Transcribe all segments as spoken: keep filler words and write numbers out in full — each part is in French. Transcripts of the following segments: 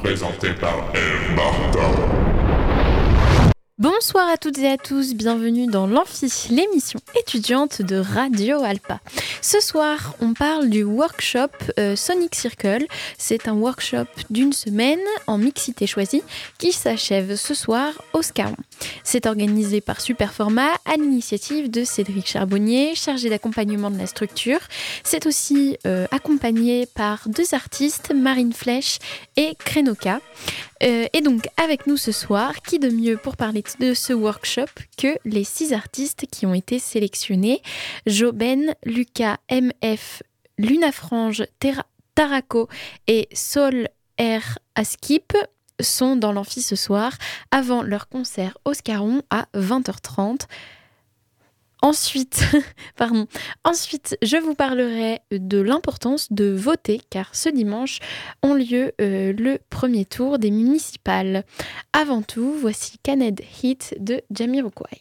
présenté par Eve Martin. Bonsoir à toutes et à tous, bienvenue dans l'Amphi, l'émission étudiante de Radio Alpa. Ce soir, on parle du workshop euh, Sonic Circle. C'est un workshop d'une semaine en mixité choisie qui s'achève ce soir au Scarron. C'est organisé par Superformat à l'initiative de Cédric Charbonnier, chargé d'accompagnement de la structure. C'est aussi euh, accompagné par deux artistes, Marine Flèche et Krenoka. Euh, et donc avec nous ce soir, qui de mieux pour parler de ce workshop que les six artistes qui ont été sélectionnés. Joben, Lucas, M F, Luna Frange, Terra, Tarako et Sol R. Askip sont dans l'amphi ce soir avant leur concert au Scarron à vingt heures trente. Ensuite, pardon. Ensuite, je vous parlerai de l'importance de voter car ce dimanche ont lieu euh, le premier tour des municipales. Avant tout, voici Caned Hit de Jamiroquai.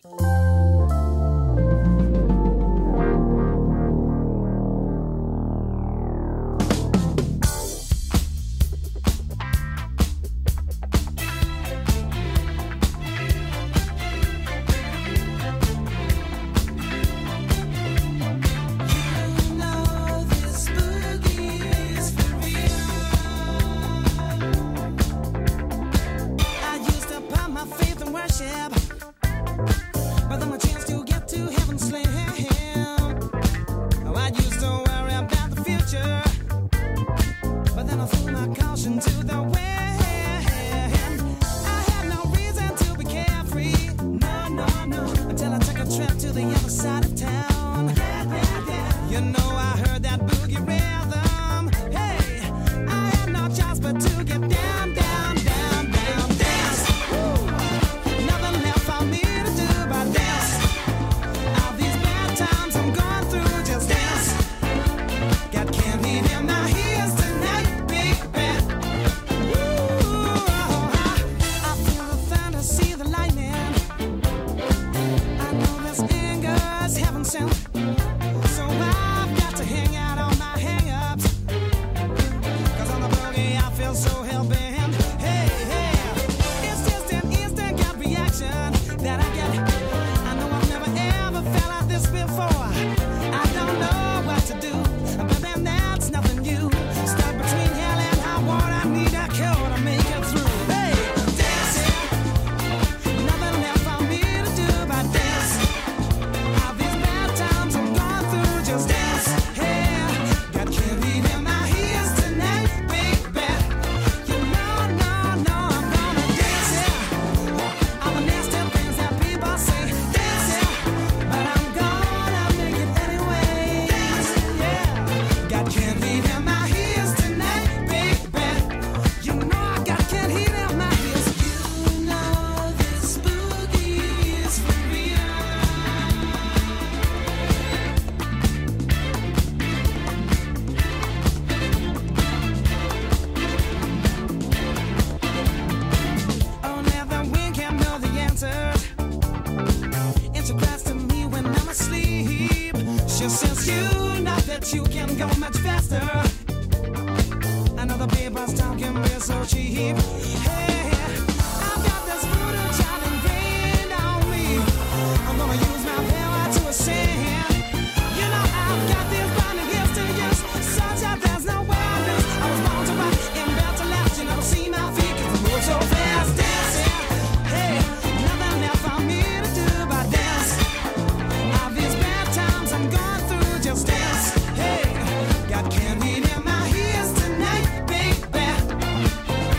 Hey, got candy in my ears tonight, baby.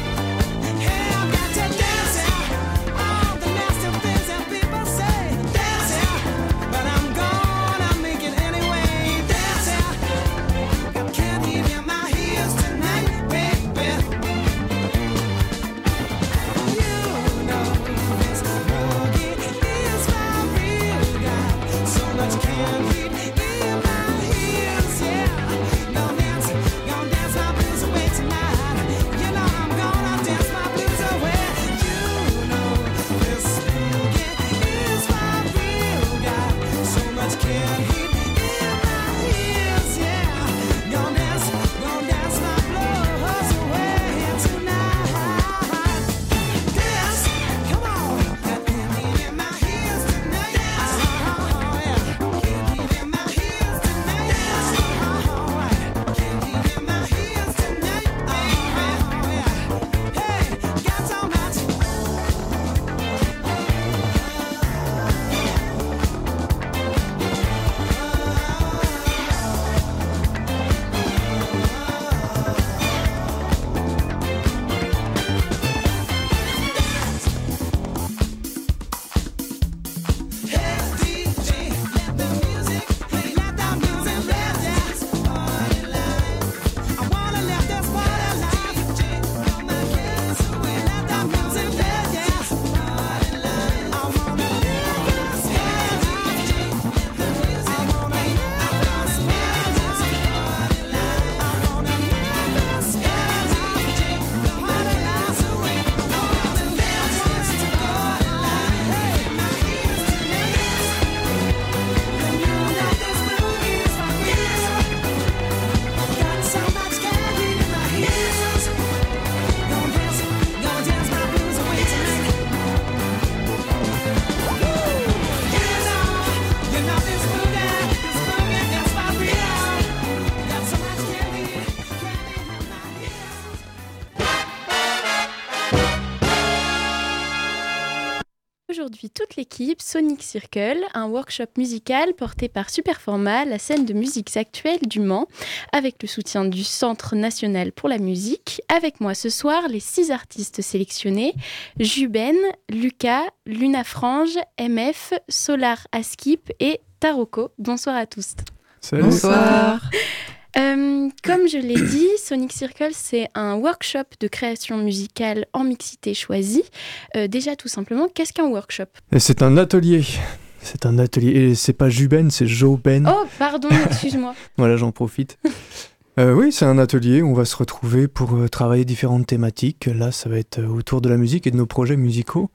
aujourd'hui toute l'équipe Sonic Circle, un workshop musical porté par Superformat, la scène de musiques actuelles du Mans, avec le soutien du Centre national pour la musique. Avec moi ce soir, les six artistes sélectionnés, Juben, Lucas, Luna Frange, M F, Solar Askip et Taroko. Bonsoir à tous. Salut. Bonsoir. Euh, comme je l'ai dit, Sonic Circle, c'est un workshop de création musicale en mixité choisie. Euh, déjà, tout simplement, qu'est-ce qu'un workshop ? Et c'est un atelier. C'est un atelier. Et c'est pas Juben, c'est Joben. Oh, pardon, excuse-moi. Voilà, j'en profite. Euh, oui, c'est un atelier où on va se retrouver pour euh, travailler différentes thématiques. Là, ça va être euh, autour de la musique et de nos projets musicaux.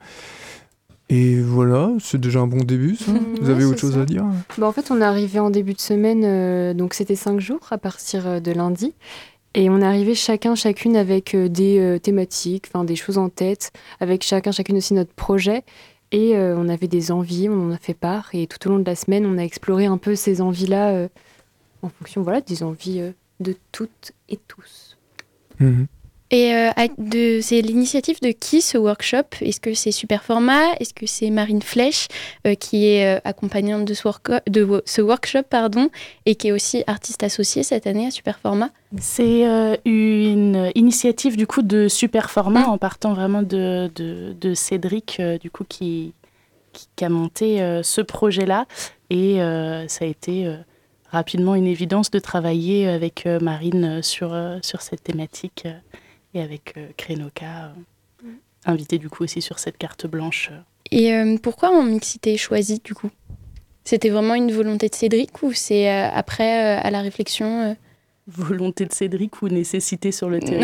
Et voilà, c'est déjà un bon début, ça. Mmh, Vous avez ouais, autre chose ça. à dire ? Bah, en fait, on est arrivé en début de semaine, euh, donc c'était cinq jours à partir de lundi. Et on est arrivé chacun, chacune avec euh, des euh, thématiques, enfin des choses en tête, avec chacun, chacune aussi notre projet. Et euh, on avait des envies, on en a fait part. Et tout au long de la semaine, on a exploré un peu ces envies-là euh, en fonction voilà, des envies euh, de toutes et tous. Mmh. Et euh, de, c'est l'initiative de qui ce workshop ? Est-ce que c'est Superformat ? Est-ce que c'est Marine Flèche euh, qui est euh, accompagnante de ce, work- de ce workshop pardon, et qui est aussi artiste associée cette année à Superformat ? C'est euh, une initiative du coup de Superformat mmh. en partant vraiment de, de, de Cédric euh, du coup qui, qui, qui a monté euh, ce projet-là et euh, ça a été euh, rapidement une évidence de travailler avec euh, Marine sur, euh, sur cette thématique. Euh, et avec euh, Krenoka, euh, mmh. invité du coup aussi sur cette carte blanche. Et euh, pourquoi en mixité choisie du coup ? C'était vraiment une volonté de Cédric ou c'est euh, après, euh, à la réflexion euh... Volonté de Cédric ou nécessité sur le territoire ?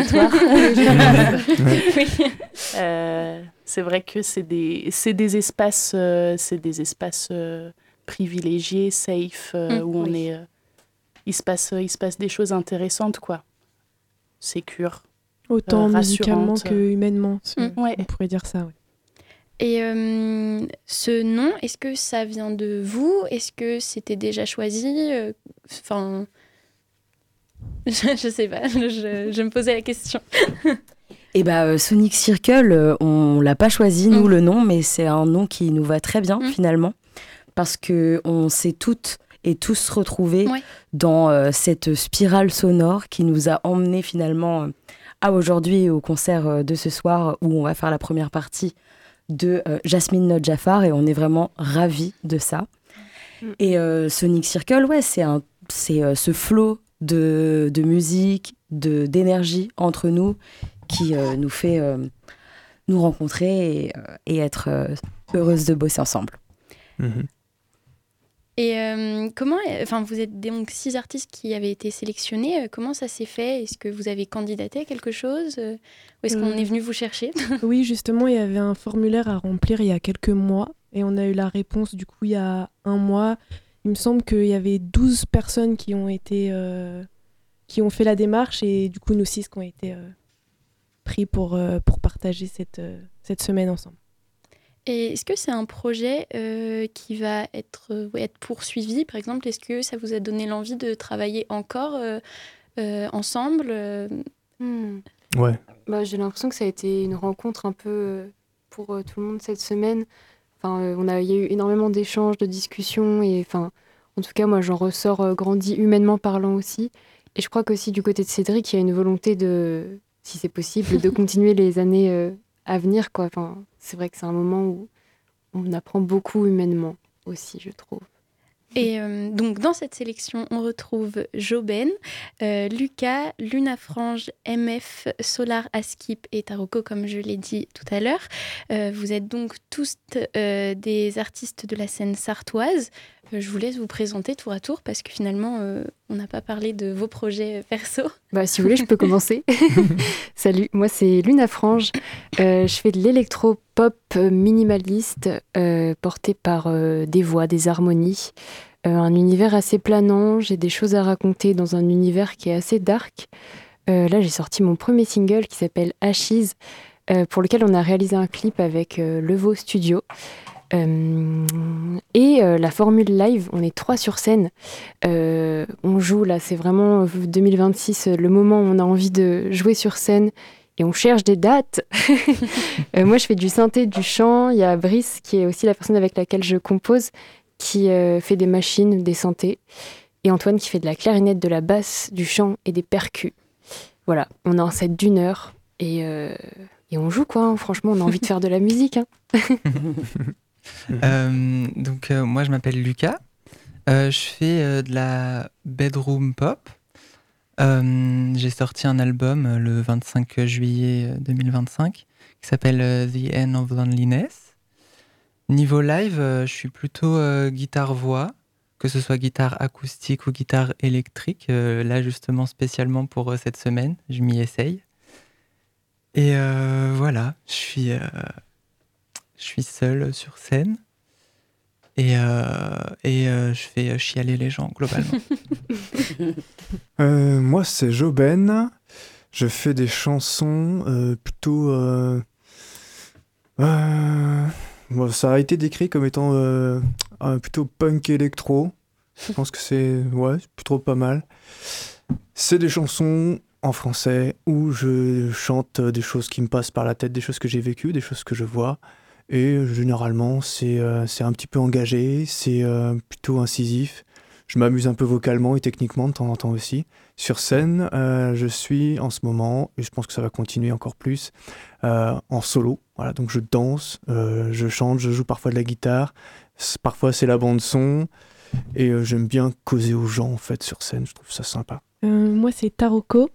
Oui. euh, c'est vrai que c'est des, c'est des espaces, euh, c'est des espaces euh, privilégiés, safe, euh, mmh. où on oui. est, euh, il se passe, il se passe des choses intéressantes, quoi. Sécure. Autant euh, musicalement que humainement, mmh. ouais. On pourrait dire ça. Ouais. Et euh, ce nom, est-ce que ça vient de vous ? Est-ce que c'était déjà choisi ? Enfin, je, je sais pas, je, je me posais la question. Et bah, euh, Sonic Circle, euh, on l'a pas choisi, nous, mmh. le nom, mais c'est un nom qui nous va très bien, mmh. finalement, parce qu'on s'est toutes et tous retrouvés ouais. dans euh, cette spirale sonore qui nous a emmenés finalement... Euh, à aujourd'hui au concert de ce soir où on va faire la première partie de euh, Jasmine Not Jafar et on est vraiment ravis de ça. Mm. Et euh, Sonic Circle, ouais, c'est, un, c'est euh, ce flot de, de musique, de, d'énergie entre nous qui euh, nous fait euh, nous rencontrer et, euh, et être euh, heureuses de bosser ensemble. Mm-hmm. Et euh, comment, enfin, vous êtes donc six artistes qui avaient été sélectionnés. Comment ça s'est fait ? Est-ce que vous avez candidaté à quelque chose ? Ou est-ce qu'on euh... est venu vous chercher ? Oui, justement, il y avait un formulaire à remplir il y a quelques mois et on a eu la réponse du coup il y a un mois. Il me semble qu'il y avait douze personnes qui ont été, euh, qui ont fait la démarche et du coup nous six qui ont été euh, pris pour euh, pour partager cette euh, cette semaine ensemble. Et est-ce que c'est un projet euh, qui va être, euh, être poursuivi, par exemple ? Est-ce que ça vous a donné l'envie de travailler encore euh, euh, ensemble euh... hmm. Ouais. Bah, j'ai l'impression que ça a été une rencontre un peu pour euh, tout le monde cette semaine. Enfin, euh, on a, il y a eu énormément d'échanges, de discussions. Et, enfin, en tout cas, moi, j'en ressors euh, grandi humainement parlant aussi. Et je crois qu'aussi du côté de Cédric, il y a une volonté de, si c'est possible, de continuer les années euh, à venir, quoi. Enfin, c'est vrai que c'est un moment où on apprend beaucoup humainement aussi, je trouve. Et euh, donc, dans cette sélection, on retrouve Joben, euh, Lucas, Luna Frange, M F, Solar Askip et Taroko, comme je l'ai dit tout à l'heure. Euh, vous êtes donc tous euh, des artistes de la scène sartoise. Euh, je vous laisse vous présenter tour à tour parce que finalement, euh, on n'a pas parlé de vos projets perso. Bah, si vous voulez, je peux commencer. Salut, moi c'est Luna Frange. Euh, je fais de l'électro-pop minimaliste euh, porté par euh, des voix, des harmonies. Euh, un univers assez planant, j'ai des choses à raconter dans un univers qui est assez dark. Euh, là, j'ai sorti mon premier single qui s'appelle Ashes, euh, pour lequel on a réalisé un clip avec euh, Levo Studio. Euh, et euh, la formule live, on est trois sur scène. Euh, on joue là, c'est vraiment deux mille vingt-six, le moment où on a envie de jouer sur scène et on cherche des dates. euh, moi, je fais du synthé, du chant. Il y a Brice, qui est aussi la personne avec laquelle je compose, qui euh, fait des machines, des synthés. Et Antoine, qui fait de la clarinette, de la basse, du chant et des percus. Voilà, on a un set d'une heure et, euh, et on joue, quoi. Hein. Franchement, on a envie de faire de la musique. Hein. euh, donc, euh, moi, je m'appelle Lucas. Euh, je fais euh, de la bedroom pop. Euh, j'ai sorti un album euh, le vingt-cinq juillet deux mille vingt-cinq qui s'appelle euh, The End of Loneliness. Niveau live, euh, je suis plutôt euh, guitare-voix, que ce soit guitare acoustique ou guitare électrique. Euh, là, justement, spécialement pour euh, cette semaine, je m'y essaye. Et euh, voilà, je suis, euh, je suis seul sur scène. Et, euh, et euh, je fais chialer les gens, globalement. euh, moi, c'est Joben. Je fais des chansons euh, plutôt... Euh, euh, bon, ça a été décrit comme étant euh, euh, plutôt punk électro. Je pense que c'est, ouais, c'est plutôt pas mal. C'est des chansons en français où je chante des choses qui me passent par la tête, des choses que j'ai vécues, des choses que je vois. Et généralement, c'est, euh, c'est un petit peu engagé, c'est euh, plutôt incisif. Je m'amuse un peu vocalement et techniquement de temps en temps aussi. Sur scène, euh, je suis en ce moment, et je pense que ça va continuer encore plus, euh, en solo. Voilà, donc je danse, euh, je chante, je joue parfois de la guitare. C'est, parfois, c'est la bande-son. Et euh, j'aime bien causer aux gens, en fait, sur scène. Je trouve ça sympa. Euh, moi, c'est Taroko.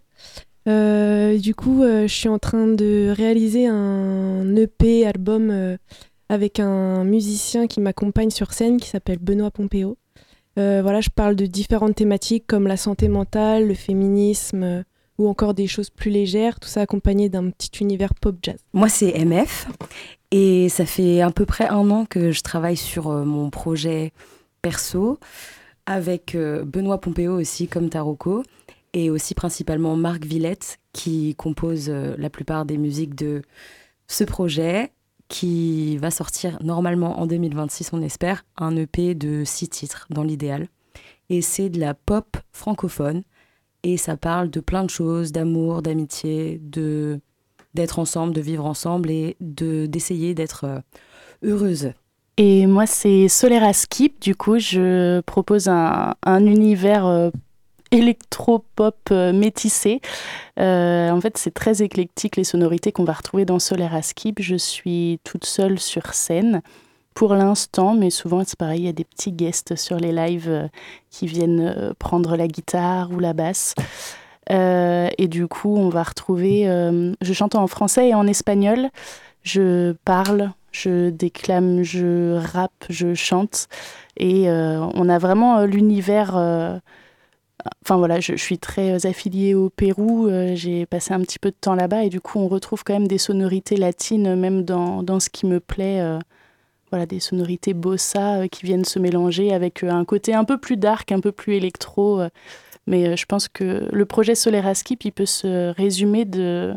Euh, du coup, euh, je suis en train de réaliser un E P album euh, avec un musicien qui m'accompagne sur scène qui s'appelle Benoît Pompeo. Euh, voilà, je parle de différentes thématiques comme la santé mentale, le féminisme euh, ou encore des choses plus légères, tout ça accompagné d'un petit univers pop-jazz. Moi, c'est M F et ça fait à peu près un an que je travaille sur euh, mon projet perso avec euh, Benoît Pompeo aussi comme Taroko. Et aussi principalement Marc Villette, qui compose euh, la plupart des musiques de ce projet, qui va sortir normalement en deux mille vingt-six, on espère, un E P de six titres dans l'idéal. Et c'est de la pop francophone, et ça parle de plein de choses, d'amour, d'amitié, de, d'être ensemble, de vivre ensemble, et de, d'essayer d'être euh, heureuse. Et moi, c'est Solera Skip, du coup, je propose un, un univers euh, électro-pop euh, métissé. Euh, en fait, c'est très éclectique les sonorités qu'on va retrouver dans Solera Skip. Je suis toute seule sur scène pour l'instant, mais souvent c'est pareil, il y a des petits guests sur les lives euh, qui viennent euh, prendre la guitare ou la basse. Euh, et du coup, on va retrouver... Euh, je chante en français et en espagnol. Je parle, je déclame, je rappe, je chante. Et euh, on a vraiment euh, l'univers... Euh, Enfin voilà, je, je suis très affiliée au Pérou, euh, j'ai passé un petit peu de temps là-bas et du coup on retrouve quand même des sonorités latines même dans, dans ce qui me plaît, euh, voilà, des sonorités bossa euh, qui viennent se mélanger avec euh, un côté un peu plus dark, un peu plus électro, euh, mais euh, je pense que le projet Solera Skip, il peut se résumer de,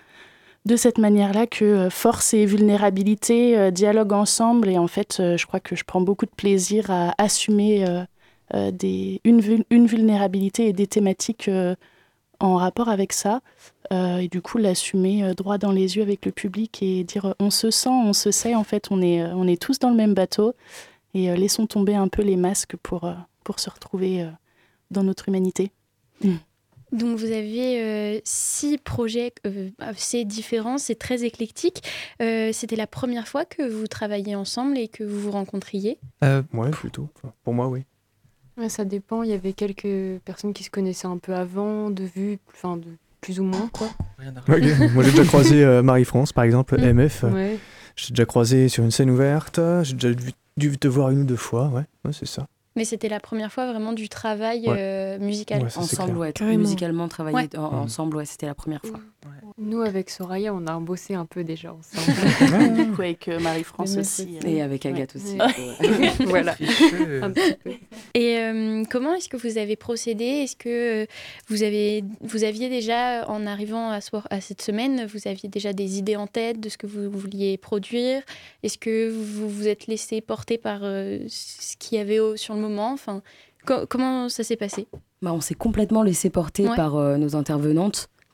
de cette manière-là que euh, force et vulnérabilité euh, dialoguent ensemble et en fait euh, je crois que je prends beaucoup de plaisir à assumer euh, Euh, des, une, une vulnérabilité et des thématiques euh, en rapport avec ça. Euh, et du coup, l'assumer euh, droit dans les yeux avec le public et dire euh, on se sent, on se sait, en fait, on est, euh, on est tous dans le même bateau. Et euh, laissons tomber un peu les masques pour, euh, pour se retrouver euh, dans notre humanité. Mm. Donc vous avez euh, six projets euh, assez différents, c'est très éclectique. Euh, c'était la première fois que vous travailliez ensemble et que vous vous rencontriez ? euh, Ouais, plutôt. Enfin, pour moi, oui. Ouais, ça dépend. Il y avait quelques personnes qui se connaissaient un peu avant, de vue, enfin de plus ou moins, quoi. Okay. Moi, j'ai déjà croisé euh, Marie-France, par exemple, mmh. M F. Ouais. J'ai déjà croisé sur une scène ouverte. J'ai déjà dû, dû te voir une ou deux fois. Ouais, ouais c'est ça. Mais c'était la première fois vraiment du travail ouais. euh, musical. Ouais, ça, ensemble, ouais, musicalement travailler ouais. en, ensemble, ouais, c'était la première fois. Ouais. Nous, avec Soraya, on a bossé un peu déjà ensemble. Du coup, avec euh, Marie-France aussi. Et avec Agathe ouais. aussi. Ouais. Voilà. Un petit peu. Et euh, comment est-ce que vous avez procédé ? Est-ce que euh, vous, avez, vous aviez déjà, en arrivant à, soir, à cette semaine, vous aviez déjà des idées en tête de ce que vous vouliez produire ? Est-ce que vous vous êtes laissé porter par euh, ce qu'il y avait au, sur le moment ? Enfin, co- comment ça s'est passé ? Bah, on s'est complètement laissé porter ouais. par euh, nos intervenantes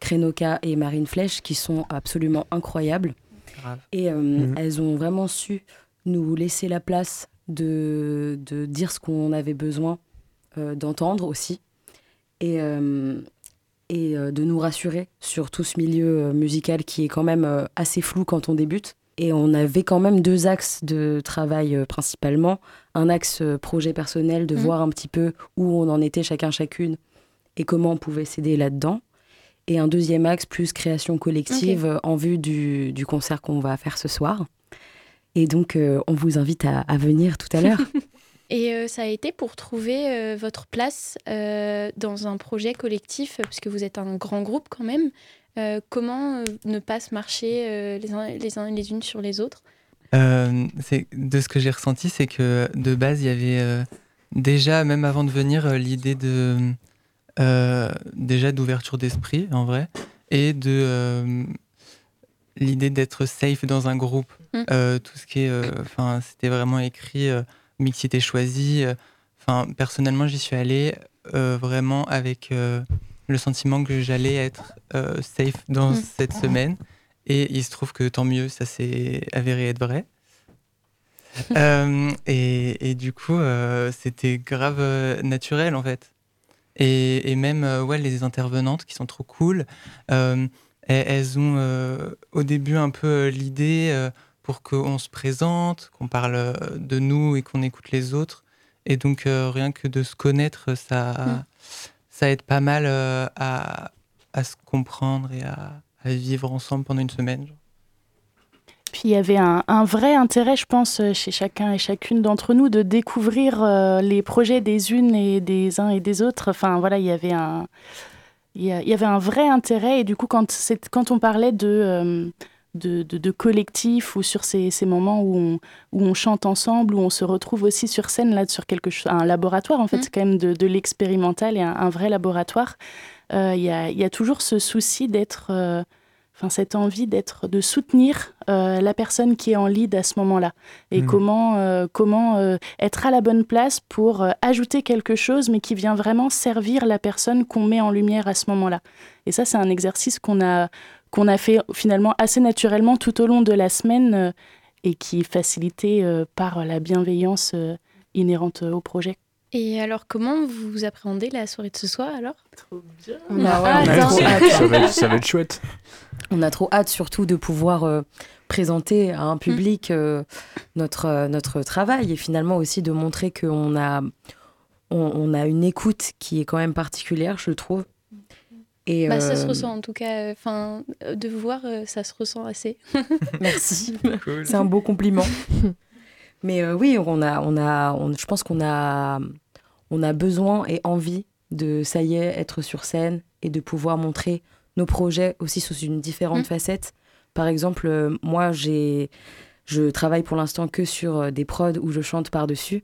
Krenoka et Marine Flèche, qui sont absolument incroyables. Grave. Et euh, Mhm. elles ont vraiment su nous laisser la place de, de dire ce qu'on avait besoin euh, d'entendre aussi. Et, euh, et euh, de nous rassurer sur tout ce milieu euh, musical qui est quand même euh, assez flou quand on débute. Et on avait quand même deux axes de travail euh, principalement. Un axe euh, projet personnel, de Mhm. voir un petit peu où on en était chacun chacune et comment on pouvait s'aider là-dedans. Et un deuxième axe plus création collective euh, en vue du, du concert qu'on va faire ce soir. Et donc, euh, on vous invite à, à venir tout à l'heure. Et euh, ça a été pour trouver euh, votre place euh, dans un projet collectif, euh, parce que vous êtes un grand groupe quand même. Euh, comment euh, ne pas se marcher euh, les uns les uns les unes sur les autres? Euh, c'est, de ce que j'ai ressenti, c'est que de base, il y avait euh, déjà, même avant de venir, euh, l'idée de, euh, déjà d'ouverture d'esprit, en vrai, et de euh, l'idée d'être safe dans un groupe. Mm. Euh, tout ce qui est, enfin, c'était vraiment écrit euh, mixité choisie. Enfin, personnellement, j'y suis allée euh, vraiment avec euh, le sentiment que j'allais être euh, safe dans Mm. cette semaine. Et il se trouve que tant mieux, ça s'est avéré être vrai. euh, et, et du coup, euh, c'était grave euh, naturel en fait. Et, et même euh, ouais, les intervenantes qui sont trop cool, euh, elles, elles ont euh, au début un peu euh, l'idée euh, pour qu'on se présente, qu'on parle euh, de nous et qu'on écoute les autres. Et donc euh, rien que de se connaître, ça, Mm. ça aide pas mal euh, à, à se comprendre et à, à vivre ensemble pendant une semaine. Genre. Puis il y avait un, un vrai intérêt, je pense, chez chacun et chacune d'entre nous de découvrir euh, les projets des unes et des uns et des autres. Enfin voilà, il y avait un, il y, a- il y avait un vrai intérêt. Et du coup, quand, c'est, quand on parlait de, euh, de, de, de collectif ou sur ces, ces moments où on, où on chante ensemble, où on se retrouve aussi sur scène, là, sur quelque chose, un laboratoire, en fait, Mm. c'est quand même de, de l'expérimental et un, un vrai laboratoire. Euh, Il y, a, il y a toujours ce souci d'être... euh, Enfin, cette envie d'être, de soutenir euh, la personne qui est en lead à ce moment-là. Et Mhm. comment, euh, comment euh, être à la bonne place pour euh, ajouter quelque chose, mais qui vient vraiment servir la personne qu'on met en lumière à ce moment-là. Et ça, c'est un exercice qu'on a, qu'on a fait finalement assez naturellement tout au long de la semaine euh, et qui est facilité euh, par la bienveillance euh, inhérente au projet. Et alors, comment vous appréhendez la soirée de ce soir alors? On a, Ah, ouais, on a attends. trop hâte. ça, va être, ça va être chouette. On a trop hâte surtout de pouvoir euh, présenter à un public euh, notre, euh, notre travail et finalement aussi de montrer qu'on a, on, on a une écoute qui est quand même particulière, je trouve. Et, Bah, ça euh, se ressent en tout cas. Enfin, euh, de vous voir, euh, ça se ressent assez. Merci. Cool. C'est un beau compliment. Mais euh, oui, on a, on a, on- je pense qu'on a, on a besoin et envie de, ça y est, être sur scène et de pouvoir montrer nos projets aussi sous une différente Mm. facette. Par exemple, euh, moi, j'ai, je travaille pour l'instant que sur euh, des prods où je chante par-dessus.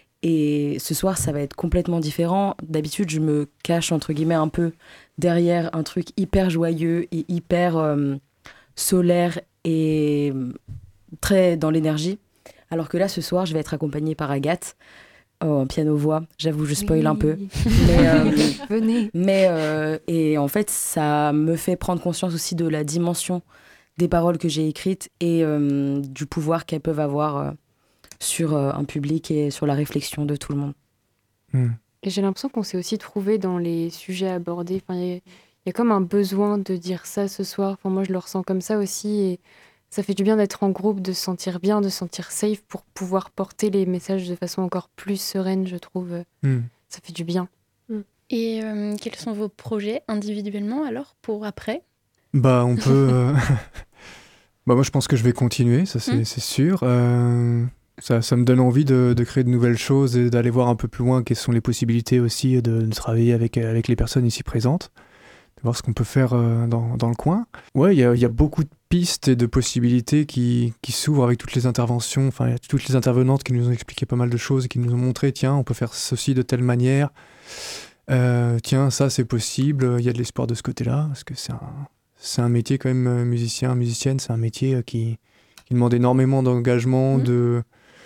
Et ce soir, ça va être complètement différent. D'habitude, je me cache, entre guillemets, un peu derrière un truc hyper joyeux et hyper euh, solaire et euh, très dans l'énergie. Alors que là, ce soir, je vais être accompagnée par Agathe en piano-voix. J'avoue, je spoil un peu. Mais, euh, Venez. mais euh, et en fait, ça me fait prendre conscience aussi de la dimension des paroles que j'ai écrites et euh, du pouvoir qu'elles peuvent avoir euh, sur euh, un public et sur la réflexion de tout le monde. Hmm. Et j'ai l'impression qu'on s'est aussi trouvé dans les sujets abordés. Enfin, il y, a- il y a comme un besoin de dire ça ce soir. Enfin, moi, je le ressens comme ça aussi. Et ça fait du bien d'être en groupe, de se sentir bien, de se sentir safe pour pouvoir porter les messages de façon encore plus sereine, je trouve. Hmm. Ça fait du bien. Et euh, quels sont vos projets individuellement alors pour après? Bah, on peut. euh, bah, moi, je pense que je vais continuer, ça c'est Mm. c'est sûr. Euh, ça, ça me donne envie de, de créer de nouvelles choses et d'aller voir un peu plus loin quelles sont les possibilités aussi de, de travailler avec, avec les personnes ici présentes, de voir ce qu'on peut faire euh, dans, dans le coin. Ouais, il y a, il y a beaucoup de pistes et de possibilités qui, qui s'ouvrent avec toutes les interventions, enfin, il y a toutes les intervenantes qui nous ont expliqué pas mal de choses et qui nous ont montré, tiens, on peut faire ceci de telle manière. Euh, tiens, ça c'est possible, il y a de l'espoir de ce côté-là, parce que c'est un, c'est un métier quand même, euh, musicien, musicienne, c'est un métier euh, qui, qui demande énormément d'engagement, Mhm. de,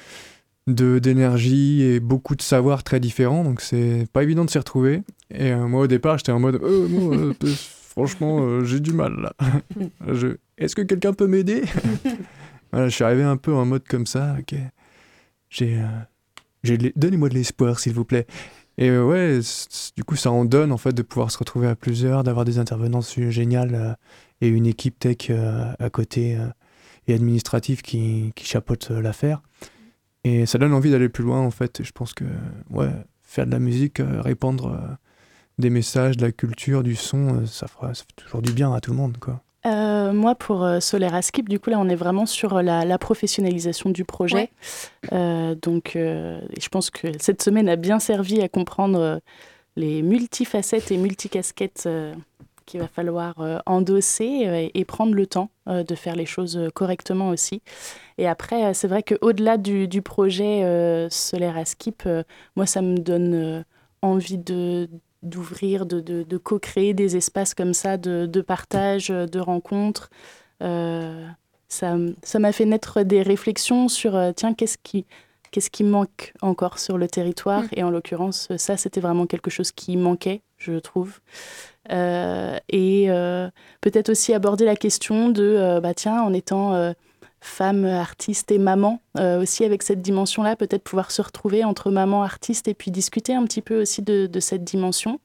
de, d'énergie et beaucoup de savoirs très différents, donc c'est pas évident de s'y retrouver. Et euh, moi au départ j'étais en mode, euh, moi, euh, franchement, euh, j'ai du mal là. je... Est-ce que quelqu'un peut m'aider? Voilà, je suis arrivé un peu en mode comme ça. Ok, j'ai, euh, j'ai... donnez-moi de l'espoir, s'il vous plaît. Et euh, ouais, du coup, ça en donne en fait de pouvoir se retrouver à plusieurs, d'avoir des intervenances géniales euh, et une équipe tech euh, à côté euh, et administrative qui, qui chapeaute euh, l'affaire. Et ça donne envie d'aller plus loin en fait. Et je pense que ouais, faire de la musique, euh, répandre euh, des messages, de la culture, du son, euh, ça, fera, ça fait toujours du bien à tout le monde, quoi. Euh, moi, pour euh, Solaire Skip, du coup, là, on est vraiment sur la, la professionnalisation du projet. Ouais. Euh, donc, euh, je pense que cette semaine a bien servi à comprendre euh, les multifacettes et multicasquettes euh, qu'il va falloir euh, endosser euh, et prendre le temps euh, de faire les choses correctement aussi. Et après, euh, c'est vrai qu'au-delà du, du projet euh, Solaire Skip, euh, moi, ça me donne euh, envie de... d'ouvrir, de, de, de co-créer des espaces comme ça, de, de partage, de rencontres. Euh, ça, ça m'a fait naître des réflexions sur, euh, tiens, qu'est-ce qui, qu'est-ce qui manque encore sur le territoire ? Mmh. Et en l'occurrence, ça, c'était vraiment quelque chose qui manquait, je trouve. Euh, et euh, peut-être aussi aborder la question de, euh, bah, tiens, en étant... Euh, femme, artiste et maman, euh, aussi avec cette dimension-là, peut-être pouvoir se retrouver entre maman, artiste et puis discuter un petit peu aussi de, de cette dimension.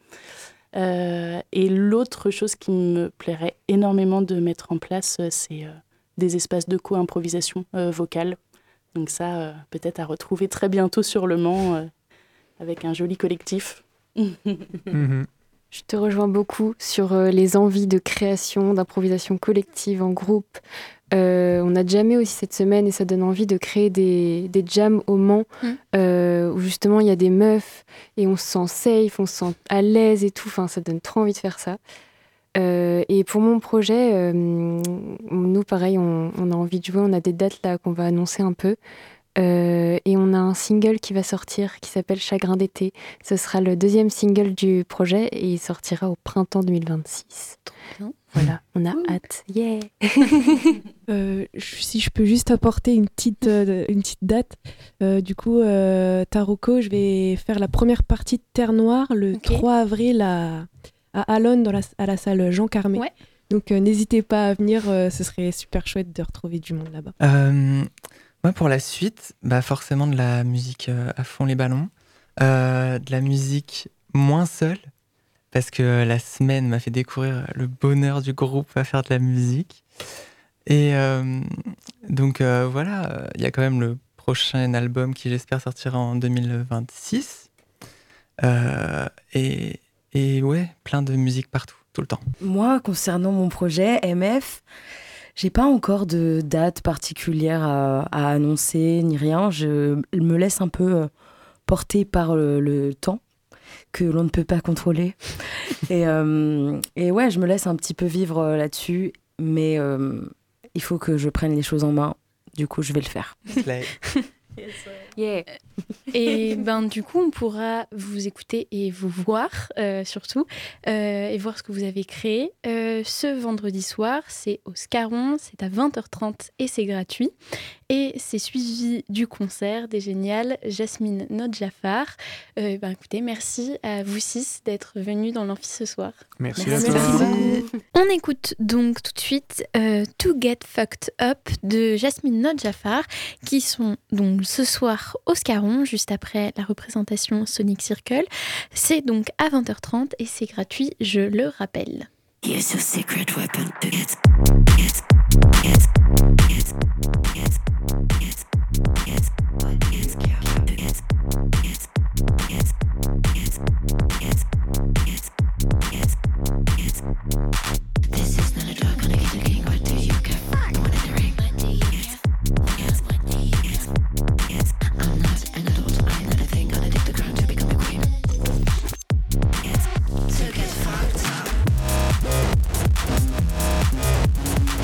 Euh, et l'autre chose qui me plairait énormément de mettre en place, c'est euh, des espaces de co-improvisation euh, vocale. Donc ça, euh, peut-être à retrouver très bientôt sur le Mans, euh, avec un joli collectif. Mm-hmm. Je te rejoins beaucoup sur euh, les envies de création, d'improvisation collective en groupe. Euh, on a jammé aussi cette semaine et ça donne envie de créer des, des jams au Mans mmh. euh, où justement il y a des meufs et on se sent safe, on se sent à l'aise et tout. Enfin, ça donne trop envie de faire ça. Euh, et pour mon projet, euh, nous pareil, on, on a envie de jouer. On a des dates là qu'on va annoncer un peu. Euh, et on a un single qui va sortir qui s'appelle Chagrin d'été. Ce sera le deuxième single du projet et il sortira au printemps deux mille vingt-six. Trop bien. Voilà, on a Ouh. hâte. Yeah. euh, si je peux juste apporter une petite, euh, une petite date. Euh, du coup, euh, Taroko, je vais faire la première partie de Terre Noire le okay. trois avril à, à Alonne, dans la, à la salle Jean Carmé. Ouais. Donc euh, n'hésitez pas à venir, euh, ce serait super chouette de retrouver du monde là-bas. Euh, moi, pour la suite, bah, forcément de la musique euh, à fond les ballons, euh, de la musique moins seule. Parce que la semaine m'a fait découvrir le bonheur du groupe à faire de la musique. Et euh, donc euh, voilà, il y a quand même le prochain album qui j'espère sortira en deux mille vingt-six. Euh, et, et ouais, plein de musique partout, tout le temps. Moi, concernant mon projet M F, j'ai pas encore de date particulière à, à annoncer ni rien. Je me laisse un peu porter par le, le temps que l'on ne peut pas contrôler. et, euh, et ouais, je me laisse un petit peu vivre euh, là-dessus, mais euh, il faut que je prenne les choses en main. Du coup, je vais le faire. Yeah. Et ben du coup on pourra vous écouter et vous voir euh, surtout euh, et voir ce que vous avez créé euh, ce vendredi soir. C'est au Scarron, c'est à vingt heures trente et c'est gratuit et c'est suivi du concert des géniales Jasmine Nodjafar. Euh, ben écoutez, merci à vous six d'être venus dans l'amphi ce soir. Merci, merci à toi. Merci. On écoute donc tout de suite euh, To Get Fucked Up de Jasmine Nodjafar qui sont donc ce soir au Scarron, juste après la représentation Sonic Circle. C'est donc à vingt heures trente et c'est gratuit, je le rappelle. Use your secret weapon to get, get, get, get, get, get, get, what is cure to get, get, get, get, get, get, get, get. This is not a dog gonna get a king. What do you get? One in the ring. What do you get? Yes, what do you get? Yes, I'm not an adult. I'm not a thing. Gonna dig the ground to become a queen. Yes, to get fucked up.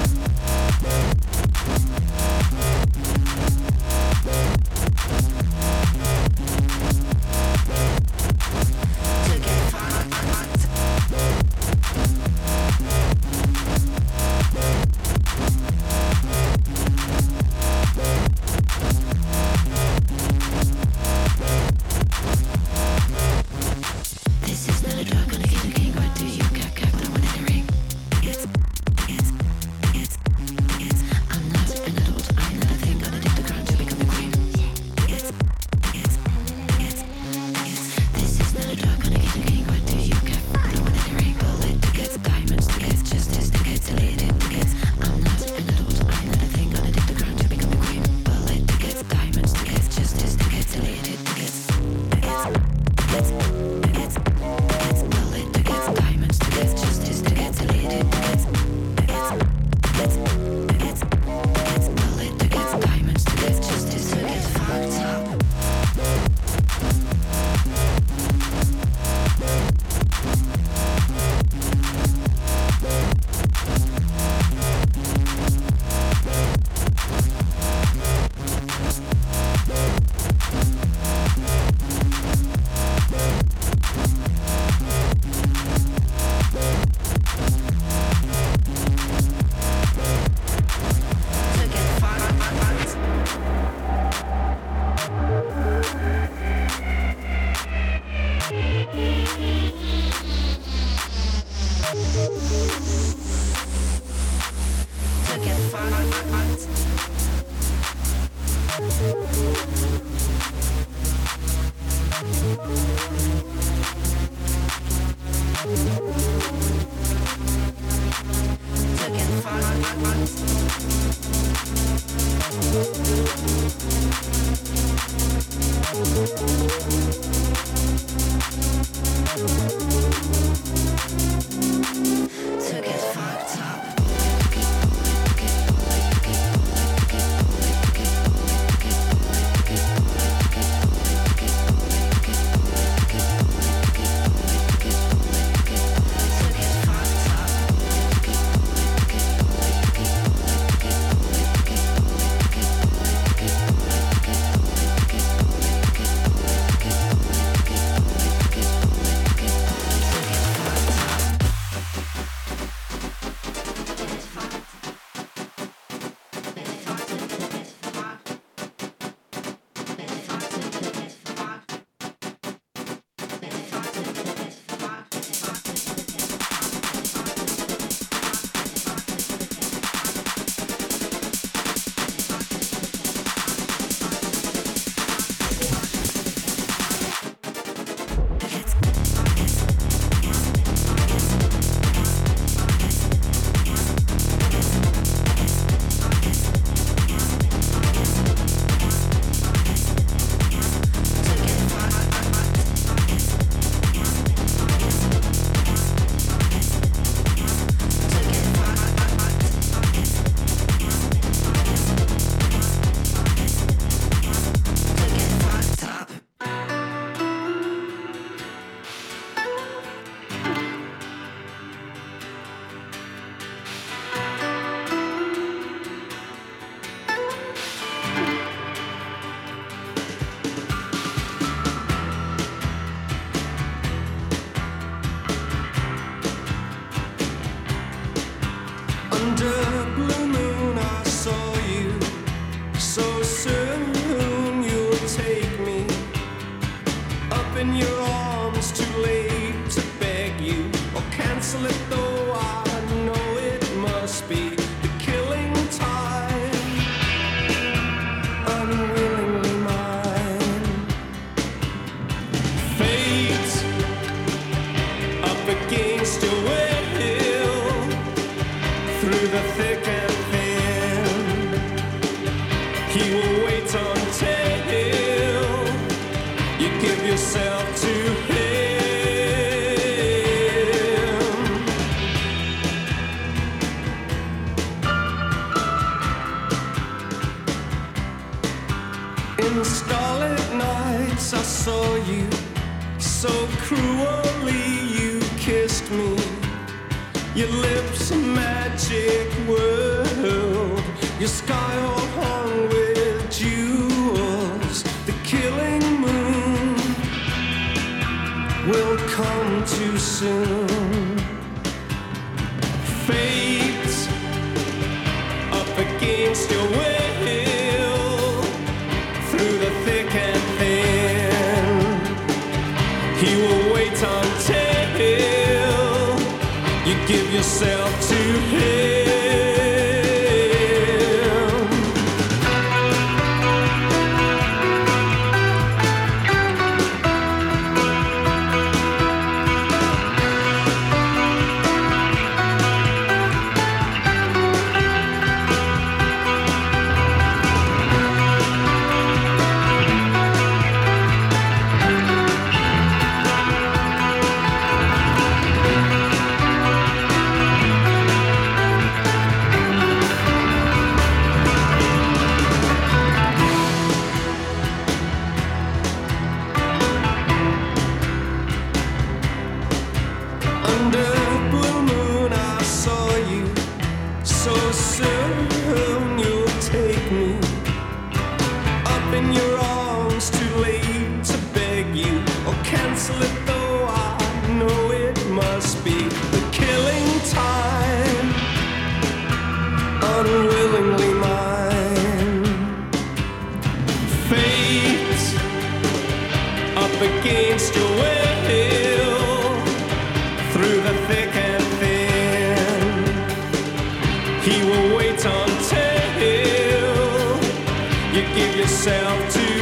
yourself to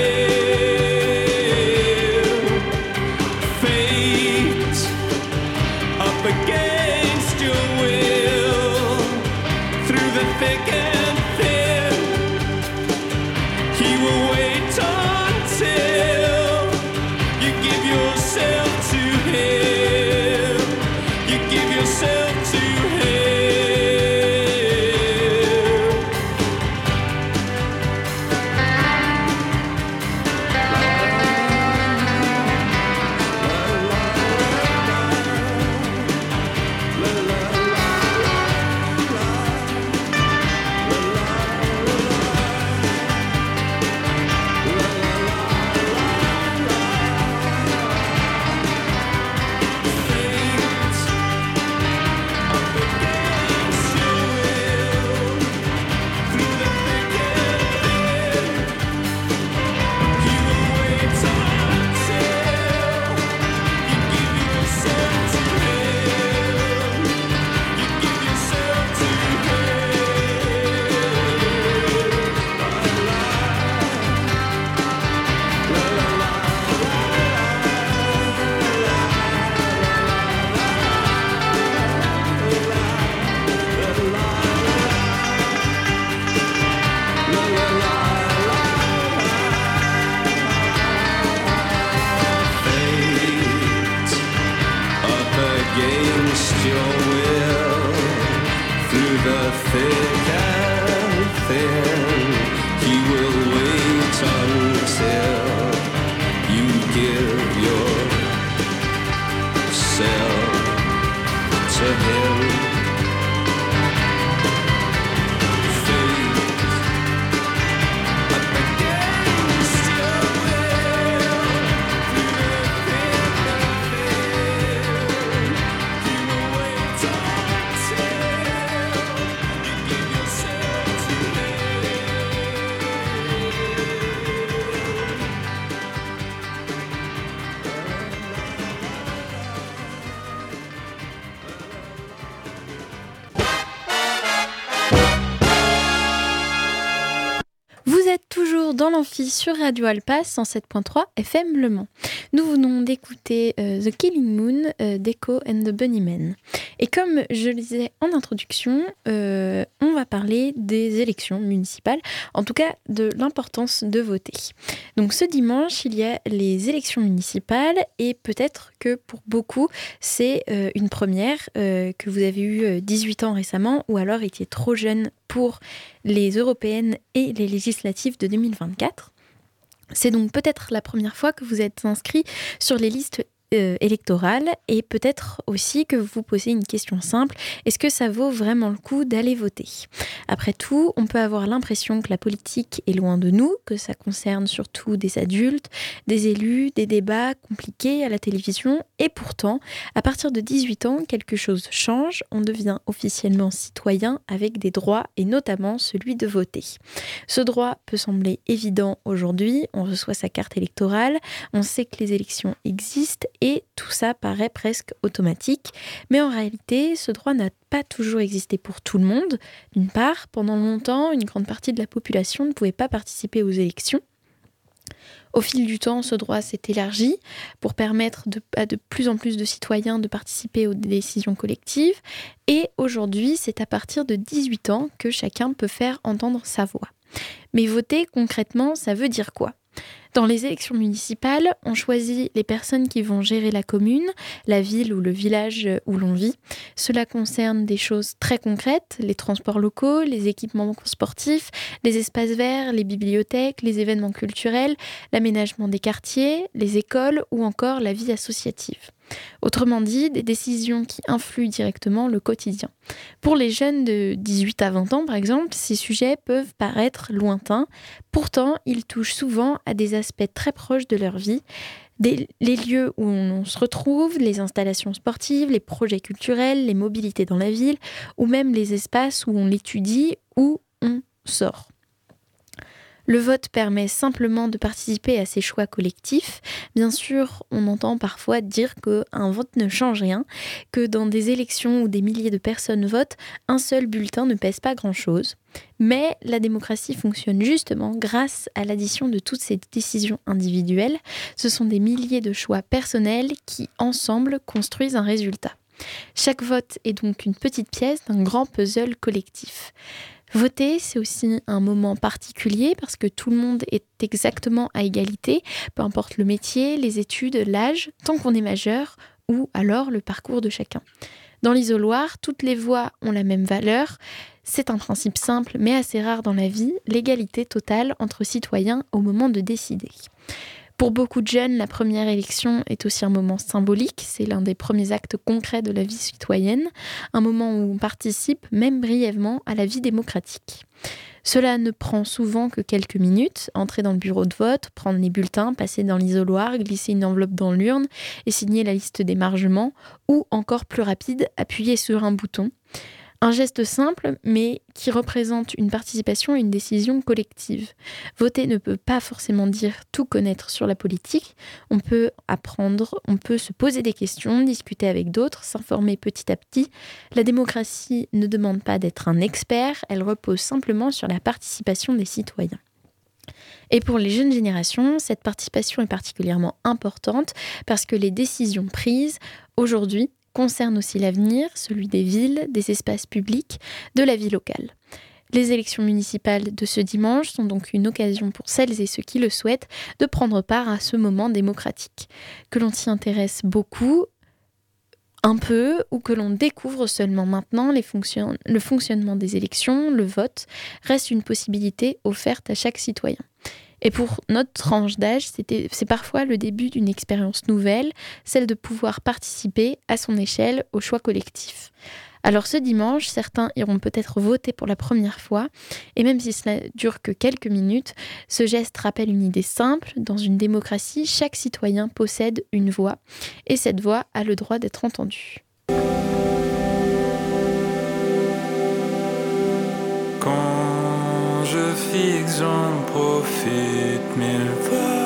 him. Fate up against your will, through the thick and thin, he will wait until you give yourself to him. You give yourself to him. Dans l'amphi sur Radio Alpa cent sept point trois F M Le Mans. Nous venons d'écouter euh, The Killing Moon euh, d'Echo and the Bunnymen. Et comme je le disais en introduction, euh, on va parler des élections municipales, en tout cas de l'importance de voter. Donc ce dimanche, il y a les élections municipales et peut-être que pour beaucoup, c'est euh, une première, euh, que vous avez eu dix-huit ans récemment ou alors étiez trop jeune pour les européennes et les législatives de deux mille vingt-quatre. C'est donc peut-être la première fois que vous êtes inscrit sur les listes euh, électorales et peut-être aussi que vous vous posez une question simple. Est-ce que ça vaut vraiment le coup d'aller voter ? Après tout, on peut avoir l'impression que la politique est loin de nous, que ça concerne surtout des adultes, des élus, des débats compliqués à la télévision. Et pourtant, à partir de dix-huit ans, quelque chose change. On devient officiellement citoyen avec des droits et notamment celui de voter. Ce droit peut sembler évident aujourd'hui. On reçoit sa carte électorale, on sait que les élections existent et tout ça paraît presque automatique. Mais en réalité, ce droit n'a pas toujours existé pour tout le monde. D'une part, pendant longtemps, une grande partie de la population ne pouvait pas participer aux élections. Au fil du temps, ce droit s'est élargi pour permettre de, à de plus en plus de citoyens de participer aux décisions collectives. Et aujourd'hui, c'est à partir de dix-huit ans que chacun peut faire entendre sa voix. Mais voter, concrètement, ça veut dire quoi ? Dans les élections municipales, on choisit les personnes qui vont gérer la commune, la ville ou le village où l'on vit. Cela concerne des choses très concrètes, les transports locaux, les équipements sportifs, les espaces verts, les bibliothèques, les événements culturels, l'aménagement des quartiers, les écoles ou encore la vie associative. Autrement dit, des décisions qui influent directement le quotidien. Pour les jeunes de dix-huit à vingt ans, par exemple, ces sujets peuvent paraître lointains. Pourtant, ils touchent souvent à des aspects très proches de leur vie. Des, les lieux où on se retrouve, les installations sportives, les projets culturels, les mobilités dans la ville, ou même les espaces où on étudie, où on sort. Le vote permet simplement de participer à ces choix collectifs. Bien sûr, on entend parfois dire qu'un vote ne change rien, que dans des élections où des milliers de personnes votent, un seul bulletin ne pèse pas grand-chose. Mais la démocratie fonctionne justement grâce à l'addition de toutes ces décisions individuelles. Ce sont des milliers de choix personnels qui, ensemble, construisent un résultat. Chaque vote est donc une petite pièce d'un grand puzzle collectif. Voter, c'est aussi un moment particulier parce que tout le monde est exactement à égalité, peu importe le métier, les études, l'âge, tant qu'on est majeur, ou alors le parcours de chacun. Dans l'isoloir, toutes les voix ont la même valeur. C'est un principe simple mais assez rare dans la vie, l'égalité totale entre citoyens au moment de décider. Pour beaucoup de jeunes, la première élection est aussi un moment symbolique. C'est l'un des premiers actes concrets de la vie citoyenne, un moment où on participe, même brièvement, à la vie démocratique. Cela ne prend souvent que quelques minutes. Entrer dans le bureau de vote, prendre les bulletins, passer dans l'isoloir, glisser une enveloppe dans l'urne et signer la liste d'émargement, ou encore plus rapide, appuyer sur un bouton. Un geste simple, mais qui représente une participation et une décision collective. Voter ne peut pas forcément dire tout connaître sur la politique. On peut apprendre, on peut se poser des questions, discuter avec d'autres, s'informer petit à petit. La démocratie ne demande pas d'être un expert, elle repose simplement sur la participation des citoyens. Et pour les jeunes générations, cette participation est particulièrement importante parce que les décisions prises aujourd'hui concerne aussi l'avenir, celui des villes, des espaces publics, de la vie locale. Les élections municipales de ce dimanche sont donc une occasion pour celles et ceux qui le souhaitent de prendre part à ce moment démocratique. Que l'on s'y intéresse beaucoup, un peu, ou que l'on découvre seulement maintenant les fonctions, le fonctionnement des élections, le vote, reste une possibilité offerte à chaque citoyen. Et pour notre tranche d'âge, c'était, c'est parfois le début d'une expérience nouvelle, celle de pouvoir participer à son échelle au choix collectif. Alors ce dimanche, certains iront peut-être voter pour la première fois, et même si cela dure que quelques minutes, ce geste rappelle une idée simple. Dans une démocratie, chaque citoyen possède une voix, et cette voix a le droit d'être entendue. Quand je fixe, j'en profite mille fois.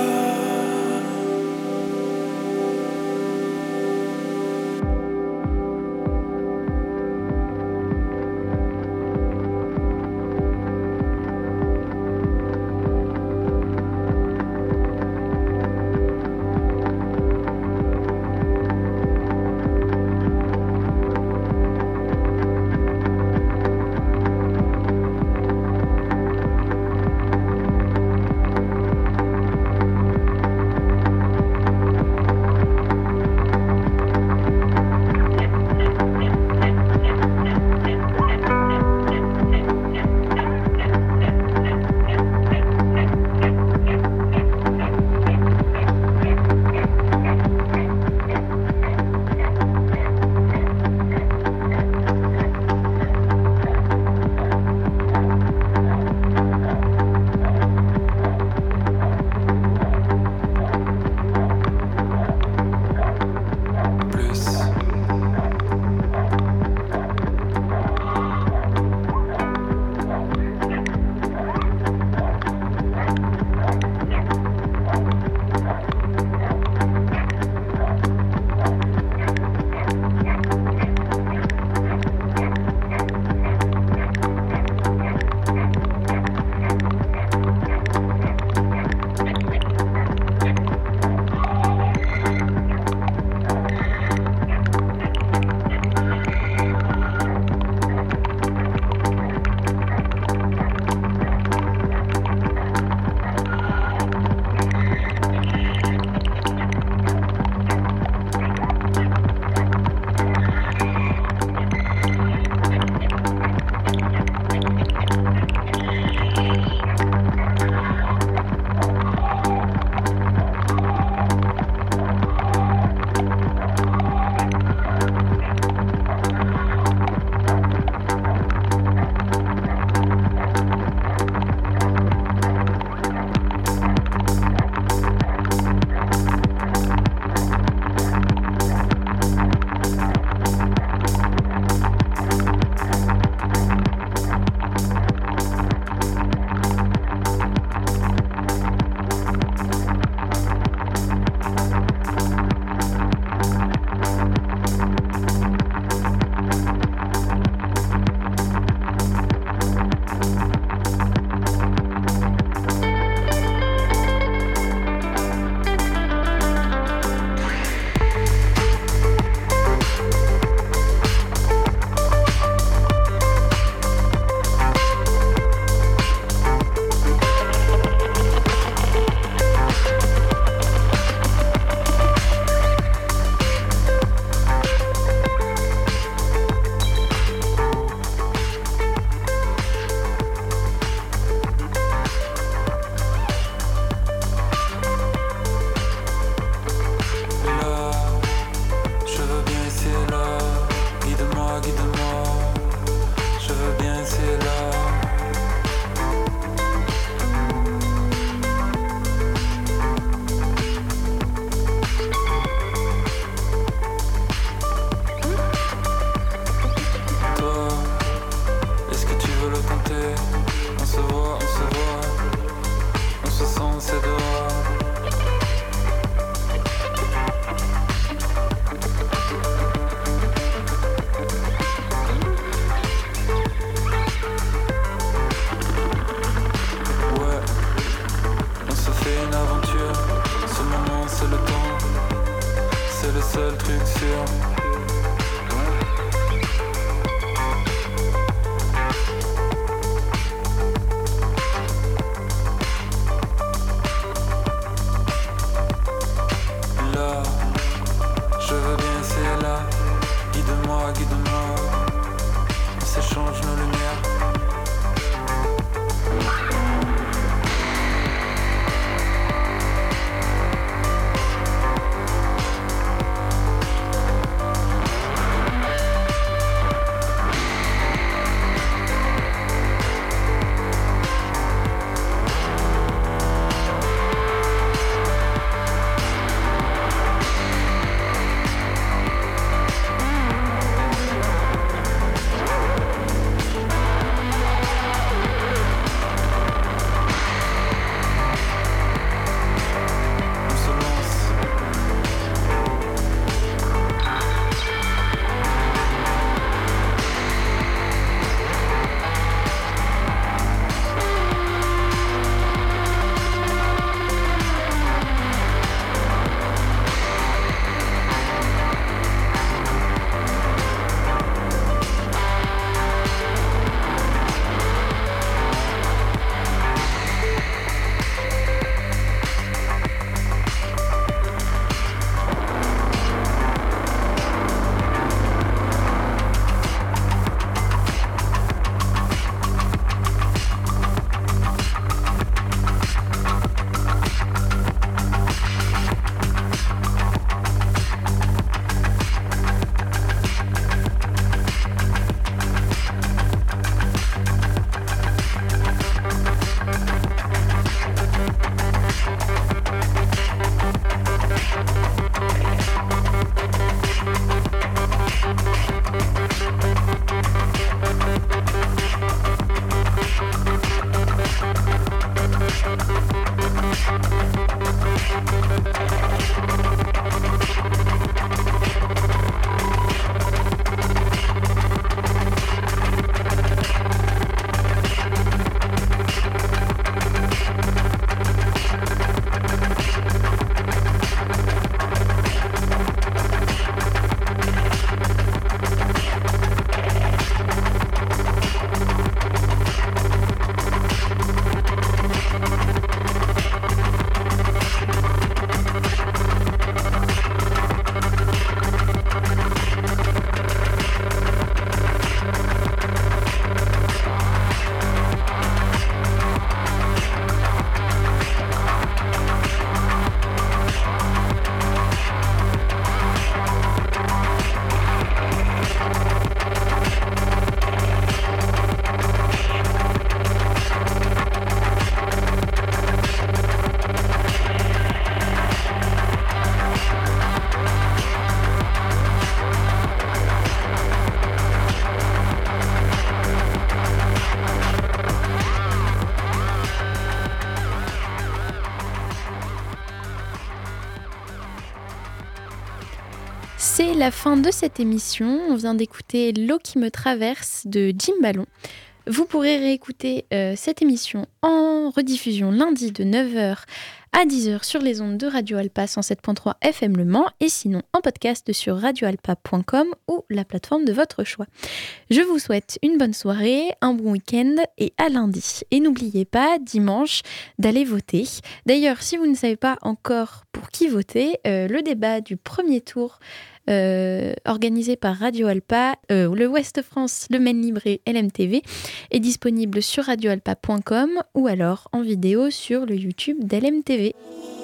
C'est la fin de cette émission. On vient d'écouter L'eau qui me traverse de Jim Ballon. Vous pourrez réécouter euh, cette émission en rediffusion lundi de neuf heures à dix heures sur les ondes de Radio Alpa cent sept point trois F M Le Mans et sinon en podcast sur radio alpa point com ou la plateforme de votre choix. Je vous souhaite une bonne soirée, un bon week-end et à lundi. Et n'oubliez pas, dimanche, d'aller voter. D'ailleurs, si vous ne savez pas encore pour qui voter, euh, le débat du premier tour Euh, organisé par Radio Alpa, euh, le Ouest France, le Maine Libre et L M T V est disponible sur radio alpa point com ou alors en vidéo sur le YouTube d'L M T V.